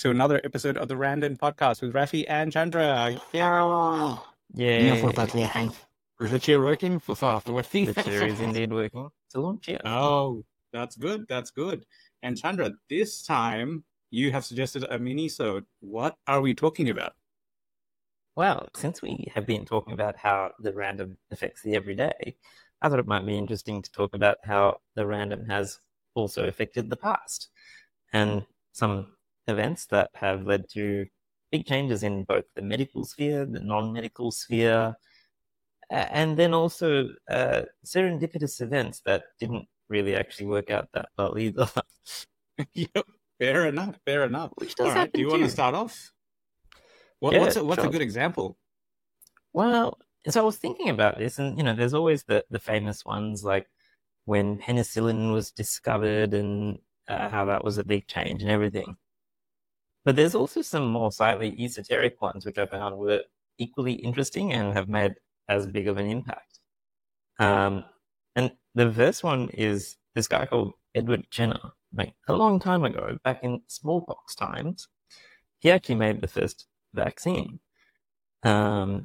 to another episode of the Random Podcast with Rafi and Chandra. Yeah. Yeah. Is the chair working? For far, the The chair is indeed working. It's a long chair. Oh, that's good. That's good. And Chandra, this time you have suggested a mini-sode. What are we talking about? Well, since we have been talking about how the random affects the everyday, I thought it might be interesting to talk about how the random has also affected the past and some events that have led to big changes in both the medical sphere, the non-medical sphere, and then also serendipitous events that didn't really actually work out that well either. Yep, fair enough. Fair enough. Which does All right, happen do you want to too. start off? Yeah, What's a sure. good example? Well, so I was thinking about this, and there's always the famous ones like when penicillin was discovered and how that was a big change and everything. But there's also some more slightly esoteric ones which I found were equally interesting and have made as big of an impact. And the first one is this guy called Edward Jenner. Like a long time ago, back in smallpox times, he actually made the first vaccine. And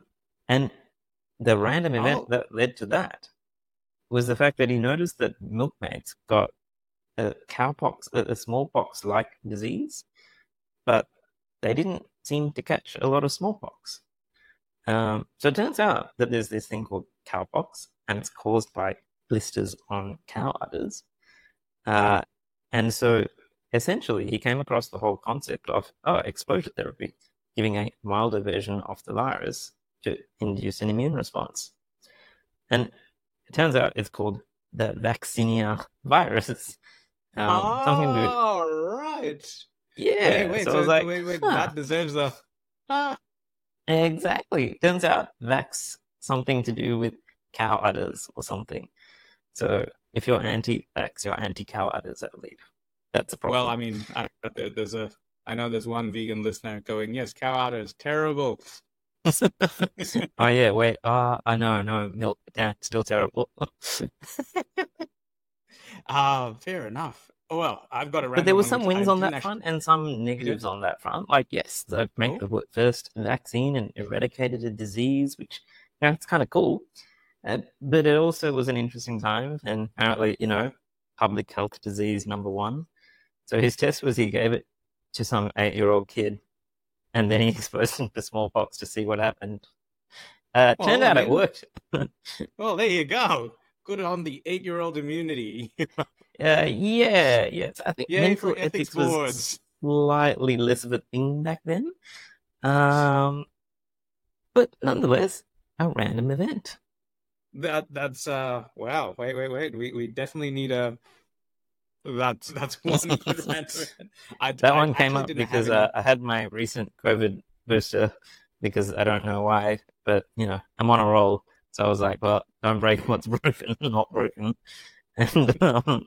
the random event that led to that was the fact that he noticed that milkmaids got a smallpox-like disease, but they didn't seem to catch a lot of smallpox. So it turns out that there's this thing called cowpox, and it's caused by blisters on cow udders. And so essentially he came across the whole concept of exposure therapy, giving a milder version of the virus to induce an immune response. And it turns out it's called the vaccinia virus. Something to do. Right. Yeah. Wait. So I was like, wait. That deserves a. Exactly. Turns out vax something to do with cow udders or something. So if you're anti-vax, you're anti-cow udders, I believe. That's a problem. Well, I mean, I know there's one vegan listener going, yes, cow udders, terrible. Oh yeah, wait. I know, milk. Yeah, still terrible. Fair enough. Well, I've got a random But there were one some which wins I on didn't that front and some negatives on that front. Like, yes, they've made the first vaccine and eradicated a disease, which it's kind of cool. But it also was an interesting time, and apparently, public health disease number one. So his test was he gave it to some 8-year-old kid, and then he exposed him to smallpox to see what happened. Turned out it worked. Well, there you go. Good on the 8-year-old immunity. Yes. I think mental ethics was slightly less of a thing back then. But nonetheless, a random event. That's wow. Wait. We definitely need a. That's one good random event. That one came up because I had my recent COVID booster because I don't know why, but I'm on a roll. So I was like, well, don't break what's broken, not broken. And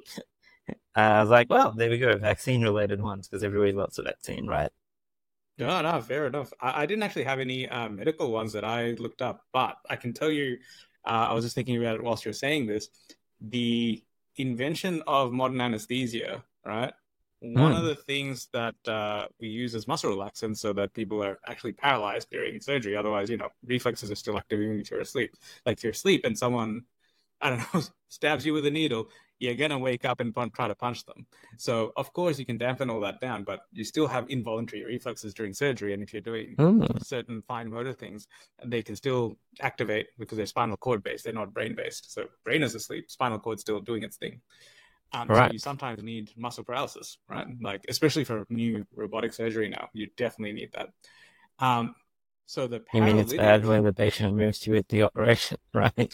I was like, well, there we go, vaccine-related ones, because everybody loves a vaccine, right? No, fair enough. I didn't actually have any medical ones that I looked up, but I can tell you, I was just thinking about it whilst you're saying this, the invention of modern anesthesia, right? One of the things that we use as muscle relaxants so that people are actually paralyzed during surgery. Otherwise, reflexes are still active even if you're asleep. Like if you're asleep and someone, I don't know, stabs you with a needle, you're going to wake up and try to punch them. So, of course, you can dampen all that down, but you still have involuntary reflexes during surgery. And if you're doing certain fine motor things, they can still activate because they're spinal cord based. They're not brain based. So brain is asleep, spinal cord's still doing its thing. Right. So you sometimes need muscle paralysis, right? Like, especially for new robotic surgery now, you definitely need that. So the You mean it's bad when the patient moves to the operation, right?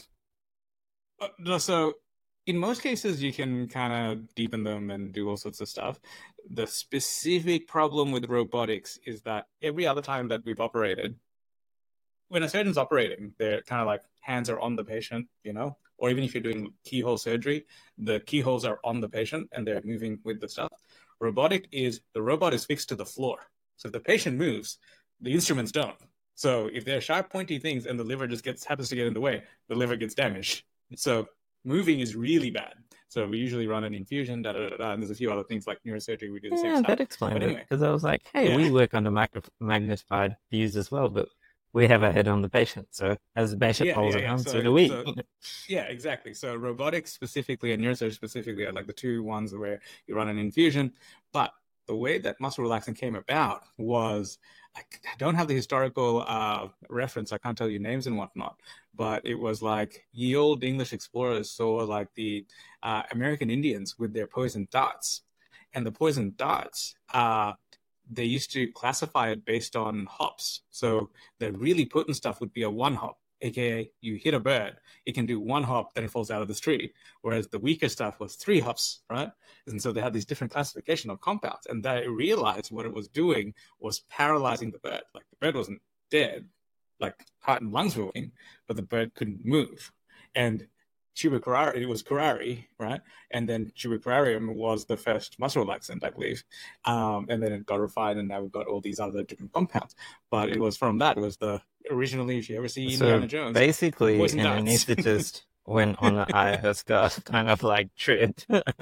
No, so in most cases, you can kind of deepen them and do all sorts of stuff. The specific problem with robotics is that every other time that we've operated, when a surgeon's operating, they're kind of like hands are on the patient, or even if you're doing keyhole surgery, the keyholes are on the patient and they're moving with the stuff. The robot is fixed to the floor. So if the patient moves, the instruments don't. So if they're sharp, pointy things and the liver just happens to get in the way, the liver gets damaged. So moving is really bad. So we usually run an infusion, and there's a few other things like neurosurgery. We do the same Yeah, stuff. that explains But it. anyway, Because I was like, hey, yeah. we work under magnified views as well, but we have our head on the patient. So as the patient rolls around, so do we. Yeah, exactly. So robotics specifically and neurosurgery specifically are like the two ones where you run an infusion. But the way that muscle relaxant came about was, I don't have the historical reference. I can't tell you names and whatnot, but it was like ye old English explorers saw like the American Indians with their poison darts, and the poison darts they used to classify it based on hops. So the really potent stuff would be a one hop, aka you hit a bird, it can do one hop, then it falls out of this tree. Whereas the weaker stuff was three hops, right? And so they had these different classification of compounds, and they realized what it was doing was paralyzing the bird. Like the bird wasn't dead, like heart and lungs were working, but the bird couldn't move. And Chibicurari, it was curare, right? And then chibicurarium was the first muscle relaxant, I believe. And then it got refined, and now we've got all these other different compounds. But it was from that. It was the originally, if you ever see Indiana Jones, basically, poison an darts. anesthetist went on an ayahuasca kind of like trip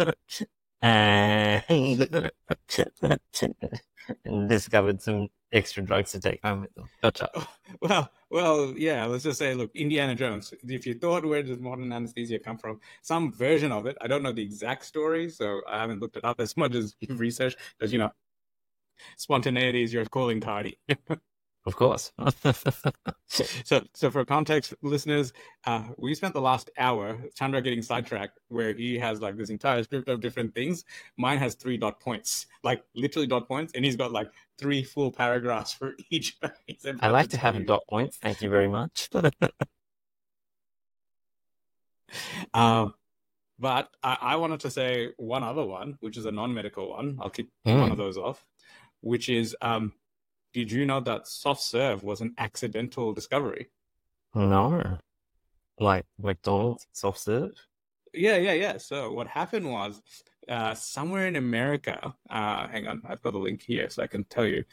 and discovered some extra drugs to take home with them. Gotcha. Well, yeah. Let's just say, look, Indiana Jones. If you thought, where does modern anesthesia come from? Some version of it. I don't know the exact story, so I haven't looked it up as much as you've researched. Because spontaneity is your calling card. Of course. So for context, listeners, we spent the last hour, Chandra getting sidetracked, where he has like this entire script of different things. Mine has 3 dot points, like literally dot points, and he's got like 3 full paragraphs for each. I like to have dot points. Thank you very much. But I wanted to say one other one, which is a non-medical one. I'll keep one of those off, which is did you know that soft serve was an accidental discovery? No. Like McDonald's soft serve? Yeah. So what happened was somewhere in America, hang on, I've got the link here so I can tell you.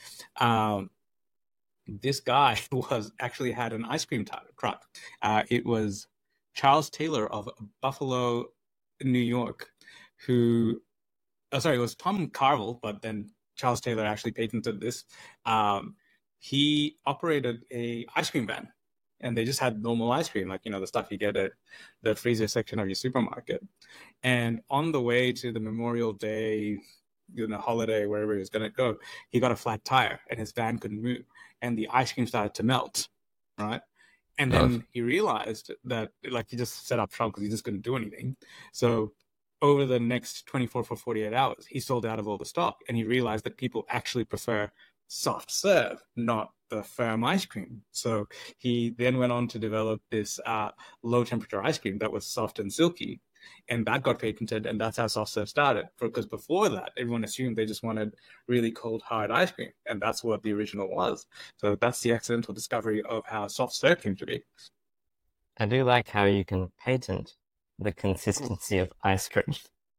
This guy actually had an ice cream truck. It was Charles Taylor of Buffalo, New York, it was Tom Carvel, but then Charles Taylor actually patented this. He operated a ice cream van, and they just had normal ice cream, like, the stuff you get at the freezer section of your supermarket. And on the way to the Memorial Day, holiday, wherever he was going to go, he got a flat tire and his van couldn't move, and the ice cream started to melt, right? And then he realized that, like, he just set up shop because he just couldn't do anything. So over the next 24 for 48 hours, he sold out of all the stock, and he realized that people actually prefer soft serve, not the firm ice cream. So he then went on to develop this low temperature ice cream that was soft and silky, and that got patented, and that's how soft serve started. Because before that, everyone assumed they just wanted really cold, hard ice cream, and that's what the original was. So that's the accidental discovery of how soft serve came to be. I do like how you can patent the consistency of ice cream.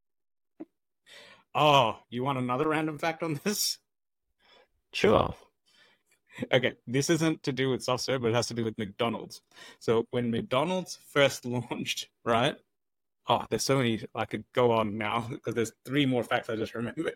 Oh, you want another random fact on this? Sure. Okay, this isn't to do with soft serve, but it has to do with McDonald's. So when McDonald's first launched, right? Oh, there's so many, I could go on now because there's 3 more facts I just remembered.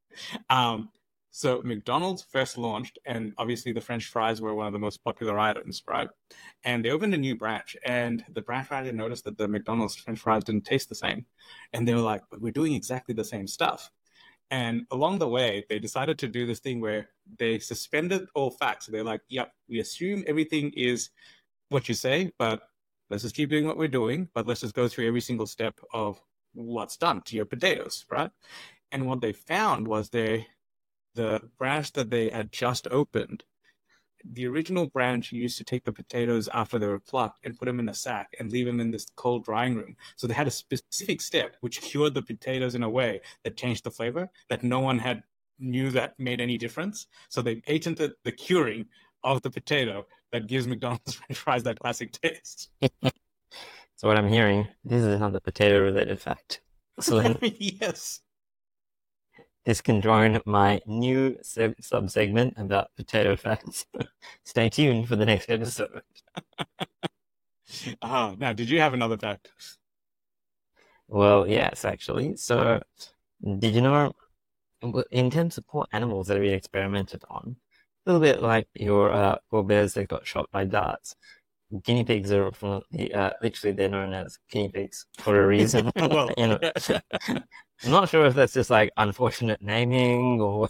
So McDonald's first launched, and obviously the French fries were one of the most popular items, right? And they opened a new branch, and the branch manager noticed that the McDonald's French fries didn't taste the same. And they were like, but we're doing exactly the same stuff. And along the way, they decided to do this thing where they suspended all facts. So they're like, yep, we assume everything is what you say, but let's just keep doing what we're doing, but let's just go through every single step of what's done to your potatoes, right? And what they found was the branch that they had just opened, the original branch used to take the potatoes after they were plucked and put them in a sack and leave them in this cold drying room. So they had a specific step which cured the potatoes in a way that changed the flavor that no one had knew that made any difference. So they patented the curing of the potato that gives McDonald's French fries that classic taste. So what I'm hearing, this is another potato-related fact. So yes. This can join my new sub-segment about potato facts. Stay tuned for the next episode. Now, did you have another fact? Well, yes, actually. So, did you know, in terms of poor animals that are being experimented on, a little bit like your poor bears that got shot by darts. Guinea pigs are literally they're known as guinea pigs for a reason. Well, You know, yeah. I'm not sure if that's just like unfortunate naming or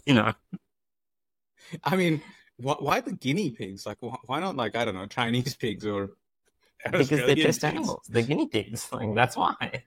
I mean, why the guinea pigs? Like, why not like I don't know, Chinese pigs or because they're Australian test pigs? animals. They're guinea pigs. Like that's why.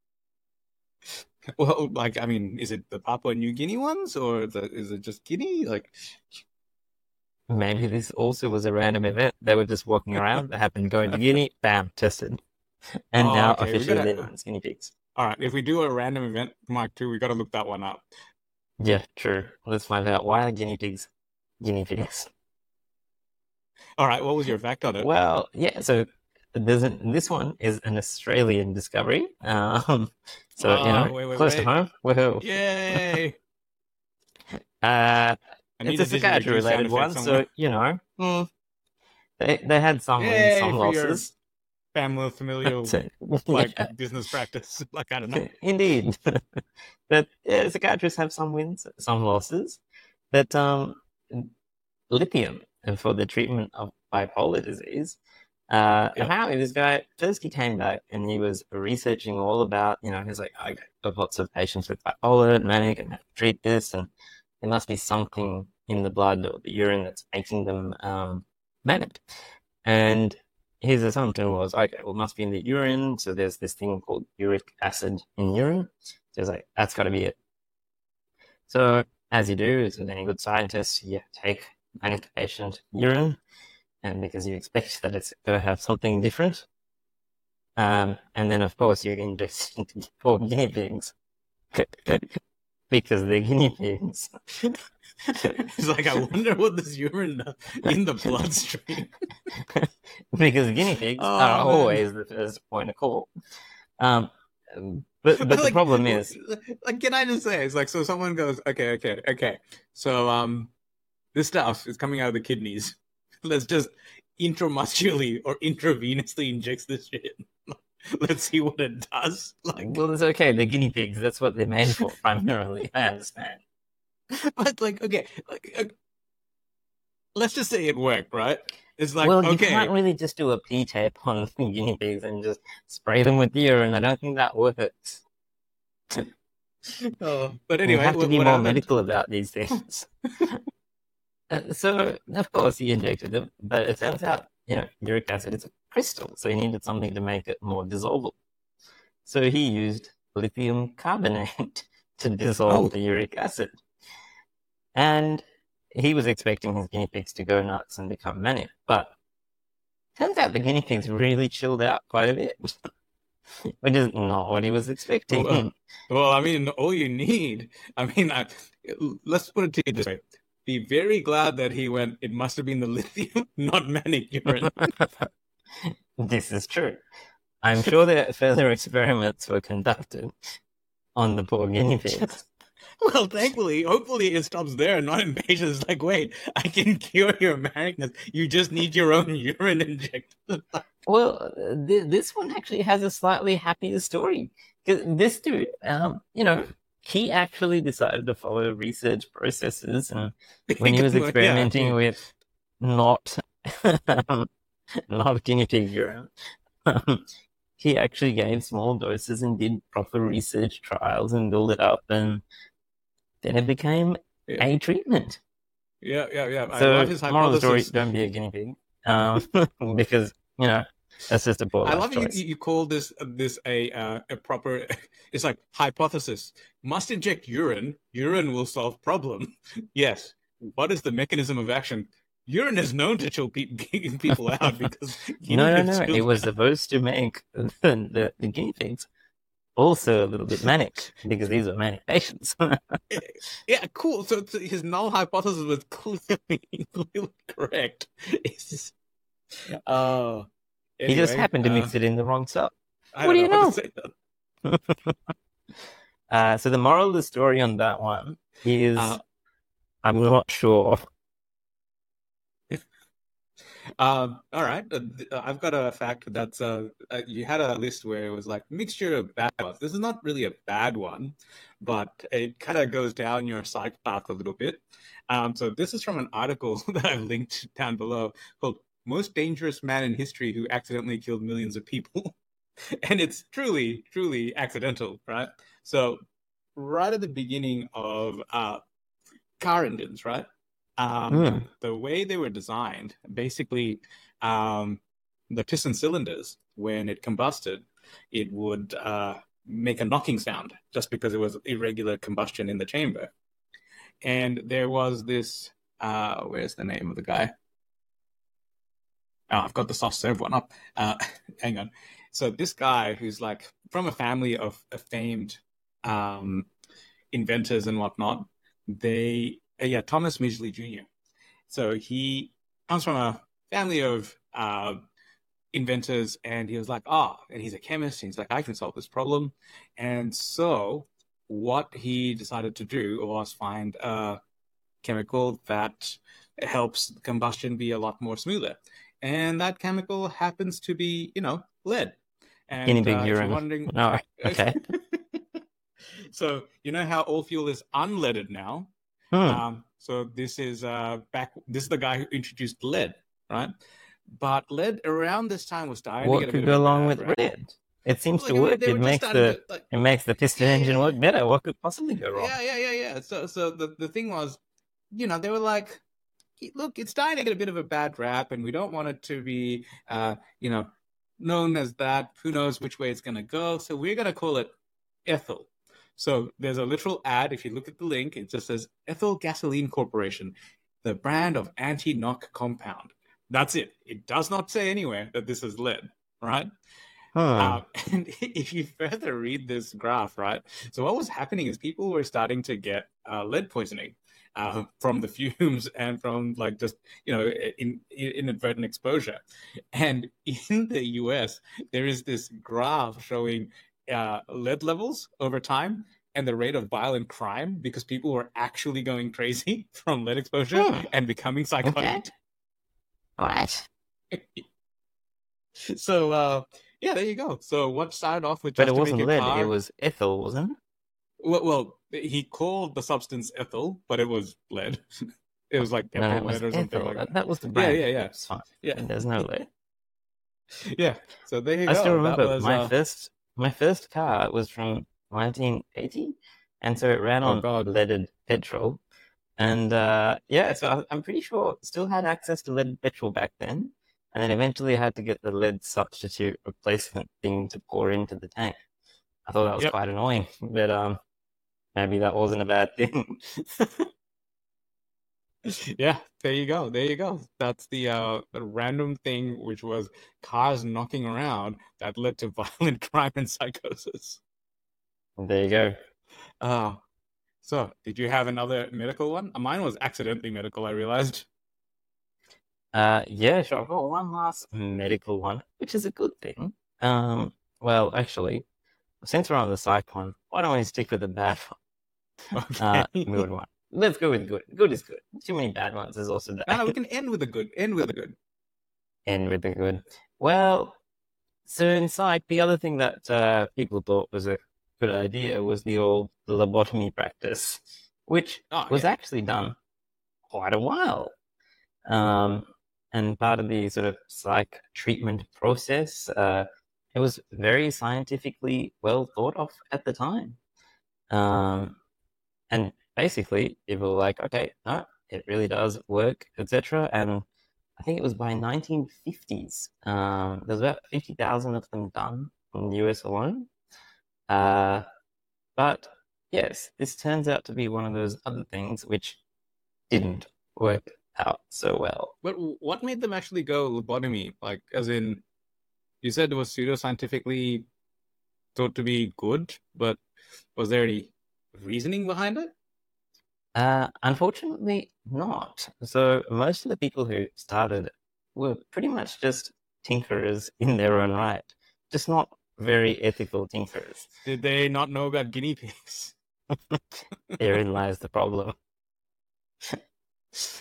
Well, like I mean, is it the Papua New Guinea ones or is it just Guinea? Like, Maybe this also was a random event. They were just walking around. They happened to go into Guinea. Bam, tested. And oh, now okay, we officially they're gotta. known as guinea pigs. All right, if we do a random event Mark II, we gotta look that one up. Yeah, true. Let's find out why are guinea pigs guinea pigs. All right, what was your fact on it? Well, yeah, so this one is an Australian discovery. So, Oh, wait, wait, close to wait! home. Woohoo. Yay! Uh, I it's need a a didgeridoo sound psychiatry-related effect one, somewhere. so, they had some wins, Yay some for your losses. familial So, like yeah, business practice. Like I don't know. indeed. But yeah, psychiatrists have some wins, some losses. But lithium and for the treatment of bipolar disease. Yeah. Apparently, this guy first he came back and he was researching all about, he's like, I got lots of patients with bipolar and manic and have to treat this, and there must be something in the blood or the urine that's making them manic. And his assumption was, okay, well, it must be in the urine. So there's this thing called uric acid in urine. So he's like, that's got to be it. So as you do, as with any good scientist, you take manic patient urine, and because you expect that it's going to have something different. And then, of course, you're inject into poor guinea pigs because they're guinea pigs. It's like I wonder what this urine in the bloodstream. Because guinea pigs Oh are man. always the first point of call. Um, but the Like, problem is, like, can I just say, it's like, so someone goes, okay. So, this stuff is coming out of the kidneys. Let's just intramuscularly or intravenously inject this shit. Let's see what it does. Like, well, it's okay. They're guinea pigs. That's what they're made for, primarily. I understand. but like, okay, like, let's just say it worked, right? It's like, Well, you okay, can't really just do a P-tape on guinea pigs and just spray them with urine. I don't think that works. but You anyway, have to be what more happened? medical about these things. So, of course, he injected them, but it turns out, uric acid is a crystal, so he needed something to make it more dissolvable. So he used lithium carbonate to dissolve Oh, the uric acid. And he was expecting his guinea pigs to go nuts and become manic, but turns out the guinea pigs really chilled out quite a bit, which is not what he was well, expecting. well, I mean, all you need, I mean, let's put it to you this way. Be very glad that he went, it must have been the lithium, not manic urine. This is true. I'm sure that further experiments were conducted on the poor guinea pigs. Well, thankfully, hopefully it stops there, not in patients like, wait, I can cure your manicness. You just need your own urine injected. Well, this one actually has a slightly happier story. 'Cause this dude, he actually decided to follow research processes, and when he was Yeah, experimenting with not not guinea pig urine, he actually gave small doses and did proper research trials and built it up, and then it became yeah, a treatment. yeah. I So, love his moral of the story: hypothesis. don't be a guinea pig, because that's just a poor I life love choice. you call this a proper. It's like hypothesis. Must inject urine. Urine will solve problem. Yes. What is the mechanism of action? Urine is known to chill people out because guinea pigs No. chill It was out. supposed to make the guinea pigs also a little bit manic because these are manic patients. Yeah, cool. So his null hypothesis was clearly correct. It's just, uh, He just anyway, happened to mix it in the wrong stuff. I What don't do you know what to know? say. That. So the moral of the story on that one is Uh, I'm not sure. All right. I've got a fact that's you had a list where it was like mixture of bad ones. This is not really a bad one, but it kind of goes down your psych path a little bit. So this is from an article that I've linked down below called "Most Dangerous Man in History Who Accidentally Killed Millions of People," and it's truly, truly accidental, right? So right at the beginning of car engines, right? Hmm. The way they were designed, basically, um, the piston cylinders, when it combusted, it would make a knocking sound just because it was irregular combustion in the chamber. And there was this, where's the name of the guy? Oh, I've got the soft serve one up. Hang on. So this guy who's like from a family of famed um, inventors and whatnot, yeah, Thomas Midgley Jr. So he comes from a family of inventors, and he was like, and he's a chemist. And he's like, I can solve this problem. And so what he decided to do was find a chemical that helps combustion be a lot more smoother. And that chemical happens to be, lead. Guinea And pig if you're urine. wondering, No. Okay. so you know how all fuel is unleaded now. Hmm. So this is this is the guy who introduced lead, right? But lead around this time was starting to What get a bit could of a go wrong bad with rap. red? It seems Like to I mean, work. they It were just makes starting the to like, it makes the piston yeah, engine yeah, work better. What could possibly go wrong? yeah. So the thing was, they were like, look, it's starting to get a bit of a bad rap, and we don't want it to be, known as that. Who knows which way it's going to go? So we're going to call it ethyl. So there's a literal ad. If you look at the link, it just says Ethyl Gasoline Corporation, the brand of anti-knock compound. That's it. It does not say anywhere that this is lead, right? Hmm. And if you further read this graph, right? So what was happening is people were starting to get lead poisoning from the fumes and from like just inadvertent exposure. And in the U.S., there is this graph showing lead levels over time and the rate of violent crime because people were actually going crazy from lead exposure Hmm. and becoming Okay. psychotic. All right. So yeah, there you go. So what started off with But it just to make wasn't a lead. It car. was ethyl, wasn't it? Well, he called the substance ethyl, but it was lead. It was like No, pepper it was lead or something ethyl. like that. That was the Yeah, brand. yeah, yeah, It's fine. yeah, And there's no lead. yeah. So there you I still go. That remember was my first car was from 1980, and so it ran oh on god. leaded petrol. And yeah, so I'm pretty sure still had access to leaded petrol back then, and then eventually had to get the lead substitute replacement thing to pour into the tank. I thought that was Yep. quite annoying, but maybe that wasn't a bad thing. Yeah, there you go. There you go. That's the random thing which was cars knocking around that led to violent crime and psychosis. There you go. Uh so did you have another medical one? Mine was accidentally medical, I realized. Yeah, sure. I've got one last medical one, which is a good thing. Well, actually, since we're on the psych one, why don't we stick with the bad Okay. good one? Let's go with good. Good is good. Too many bad ones is also No, no, we bad. can end with a good. End with a good. End with the good. Well, so in psych, the other thing that people thought was a good idea was the old lobotomy practice, which Oh was yeah. actually done quite a while. Um, and part of the sort of psych treatment process, it was very scientifically well thought of at the time. Um, and basically, people were like, okay, no, it really does work, etc. And I think it was by 1950s. There's about 50,000 of them done in the US alone. Uh, but yes, this turns out to be one of those other things which didn't work out so well. But what made them actually go lobotomy? Like, as in, you said it was pseudoscientifically thought to be good, but was there any reasoning behind it? Unfortunately, not. So most of the people who started were pretty much just tinkerers in their own right, just not very ethical tinkerers. Did they not know about guinea pigs? Therein lies the problem.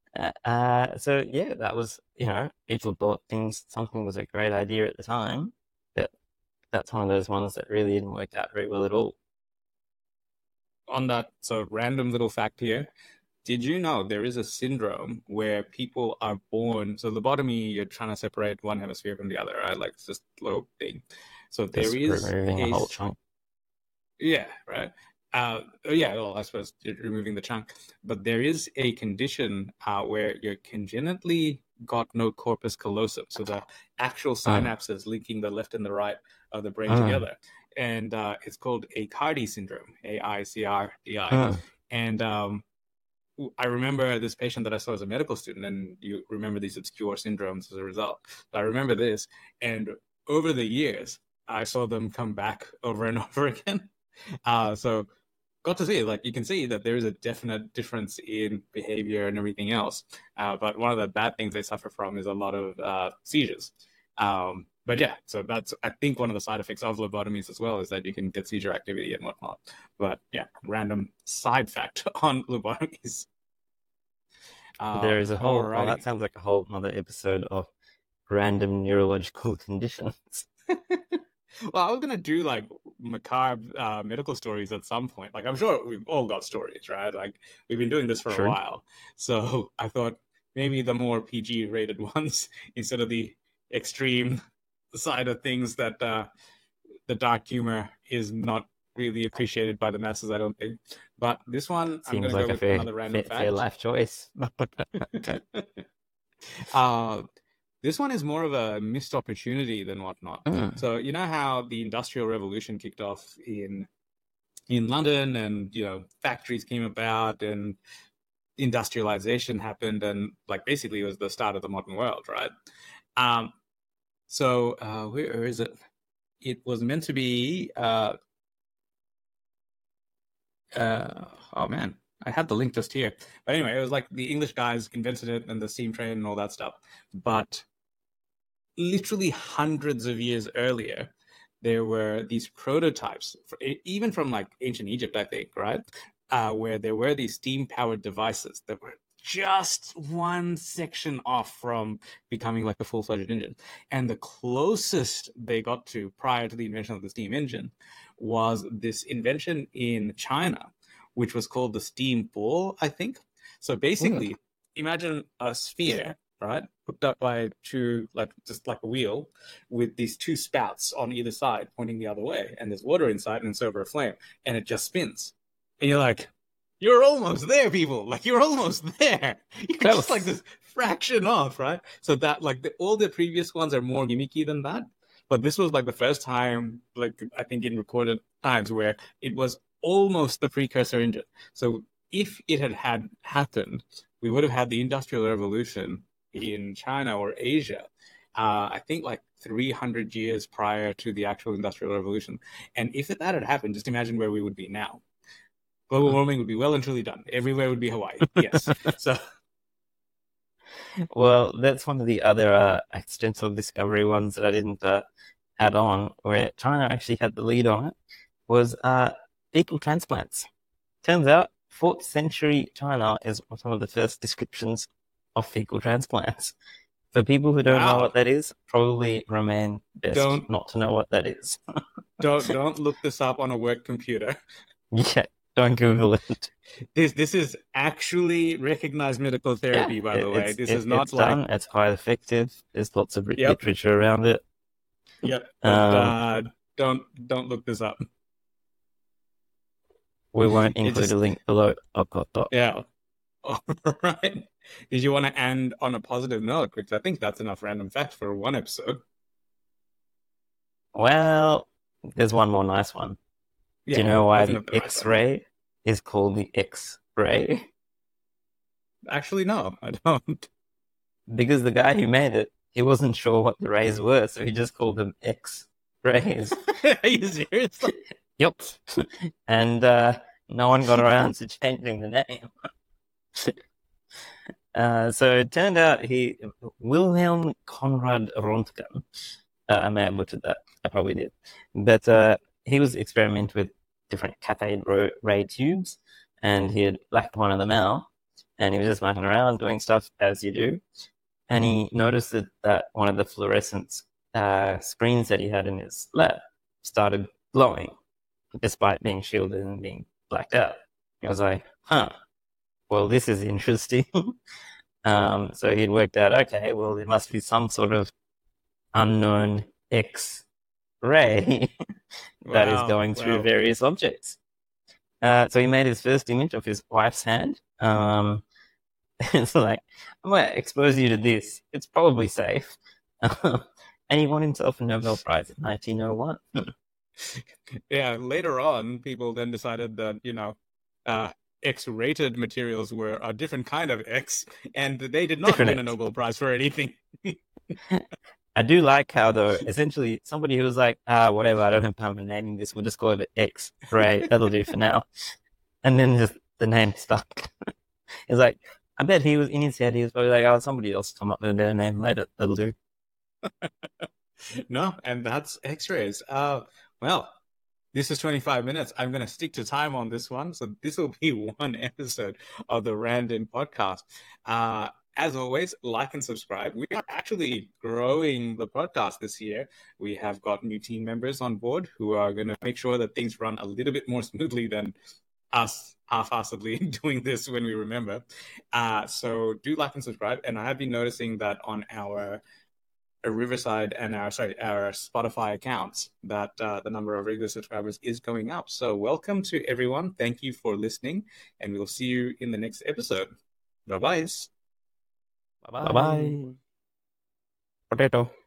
So yeah, that was, people thought something was a great idea at the time, but that's one of those ones that really didn't work out very well at all. On that, so random little fact here. Did you know there is a syndrome where people are born? So lobotomy, you're trying to separate one hemisphere from the other, right? Like it's just a little thing. So there Just is removing a a whole chunk. yeah, right. Yeah, well, I suppose removing the chunk, but there is a condition where you're congenitally got no corpus callosum, so the actual Mm, synapses linking the left and the right of the brain mm, together, and it's called Aicardi syndrome, AICRDI. mm. And I remember this patient that I saw as a medical student, and you remember these obscure syndromes as a result. I remember this, and over the years, I saw them come back over and over again. So got to see, like, you can see that there is a definite difference in behavior and everything else. But one of the bad things they suffer from is a lot of seizures. But yeah, so that's, I think, one of the side effects of lobotomies as well is that you can get seizure activity and whatnot. But yeah, random side fact on lobotomies. There is a whole, well, that Alrighty. sounds like a whole other episode of random neurological conditions. Well, I was gonna do like macabre medical stories at some point. Like I'm sure we've all got stories, right? Like we've been doing this for a True. while, so I thought maybe the more PG rated ones instead of the extreme side of things that the dark humor is not really appreciated by the masses, I don't think. But this one, I'm Seems gonna like go a with fair, another random fair, fair fact. life choice. uh, this one is more of a missed opportunity than whatnot. Mm, So you know how the Industrial Revolution kicked off in London, and factories came about, and industrialization happened, and like basically it was the start of the modern world, right? Um, so where is it? It was meant to be. Oh man, I had the link just here. But anyway, it was like the English guys invented it and the steam train and all that stuff. But literally hundreds of years earlier, there were these prototypes, even from like ancient Egypt, I think, right? Where there were these steam powered devices that were just one section off from becoming like a full fledged engine. And the closest they got to prior to the invention of the steam engine was this invention in China, which was called the steam ball, I think. So mm. basically, imagine a sphere, right, hooked up by two, like just like a wheel, with these two spouts on either side pointing the other way, and there's water inside, and it's over a flame, and it just spins. And you're like, you're almost there, people. Like you're almost there. You're just like Close. this fraction off, right? So that like all the previous ones are more gimmicky than that. But this was like the first time, like I think in recorded times, where it was almost the precursor engine. So if it had happened, we would have had the Industrial Revolution in China or Asia. I think like 300 years prior to the actual Industrial Revolution. And if that had happened, just imagine where we would be now. Global warming would be well and truly done. Everywhere would be Hawaii. Yes. So, Well, that's one of the other accidental discovery ones that I didn't add on, where China actually had the lead on it, was fecal transplants. Turns out, 4th century China is some of the first descriptions of fecal transplants. For people who don't know wow. what that is, probably remain best Don't not to know what that is. don't look this up on a work computer. Yeah, don't Google it. This is actually recognized medical Yeah, therapy, by the way. This is it's not like done. It's quite effective. There's lots of yep, literature around it. yep. But Um, don't look this up. we won't It include a just link below. Dot. yeah. All right. Did you want to end on a positive note? Because I think that's enough random facts for one episode. Well, there's one more nice one. Do you Yeah, know why open the up the nice one. X-ray is called the X-ray? Actually, no, I don't. Because the guy who made it, he wasn't sure what the rays were, so he just called them X-rays. Are you serious? Yep. And no one got around to changing the name. So it turned out Wilhelm Conrad Röntgen, I may have butchered that, I probably did, but he was experimenting with different cathode ray tubes, and he had blacked one of them out, and he was just mucking around doing stuff as you do. And he noticed that one of the fluorescent screens that he had in his lab started glowing, despite being shielded and being blacked out. He was like, huh, well, this is interesting. So he'd worked out, okay, well, there must be some sort of unknown X-ray that is going through various objects. So he made his first image of his wife's hand. It's like, I'm going to expose you to this. It's probably safe. And he won himself a Nobel Prize in 1901. Yeah, later on, people then decided that, X-rated materials were a different kind of X, and they did not win a Nobel Prize for anything. I do like how, though, essentially somebody who was like, whatever, I don't have time for naming this, we'll just call it X-ray. That'll do for now. And then just the name stuck. It's like, I bet he was in his head, he was probably like, oh, somebody else come up with a better name later. That'll do. No, and that's X-rays. Well, this is 25 minutes. I'm going to stick to time on this one. So this will be one episode of the Random Podcast. As always, like and subscribe. We are actually growing the podcast this year. We have got new team members on board who are going to make sure that things run a little bit more smoothly than us half-assedly doing this when we remember. So do like and subscribe. And I have been noticing that on our Riverside and our Spotify accounts that the number of regular subscribers is going up. So welcome to everyone. Thank you for listening, and we'll see you in the next episode. Bye-bye. Bye-bye. Potato.